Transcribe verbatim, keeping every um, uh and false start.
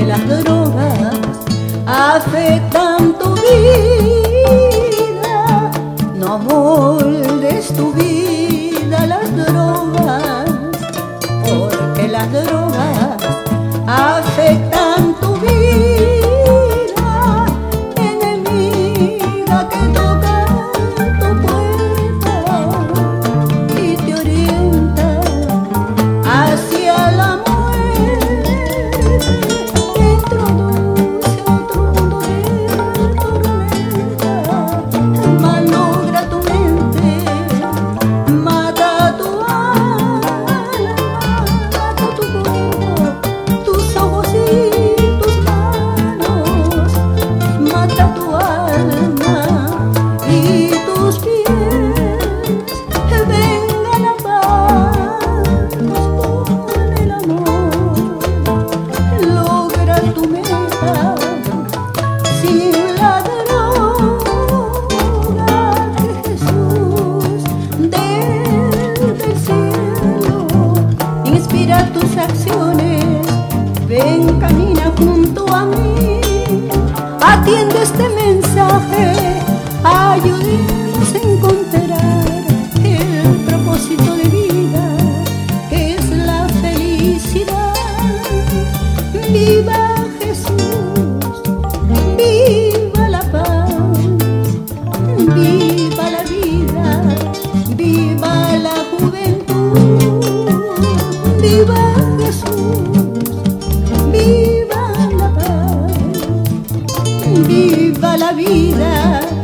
las drogas afectan tu vida. No moldes tu vida a las drogas, porque las drogas afectan tu vida. Enemiga que toca tu puerta y te orienta hacia la muerte, te introduce a otro mundo de tormenta, malogra tu mente, mata tu alma, mata tu cuerpo, tus ojos y tus manos, mata tu alma y tus pies. Venga la paz con el amor, logra tu meta sin la droga. Que Jesús desde el cielo inspira tus acciones. Ven, camina junto a mí, atiende este mensaje, ayúdenos a encontrar el propósito de vida, que es la felicidad. Viva Jesús, viva la paz, viva la vida, viva la juventud. Viva Jesús, viva la paz, viva la vida.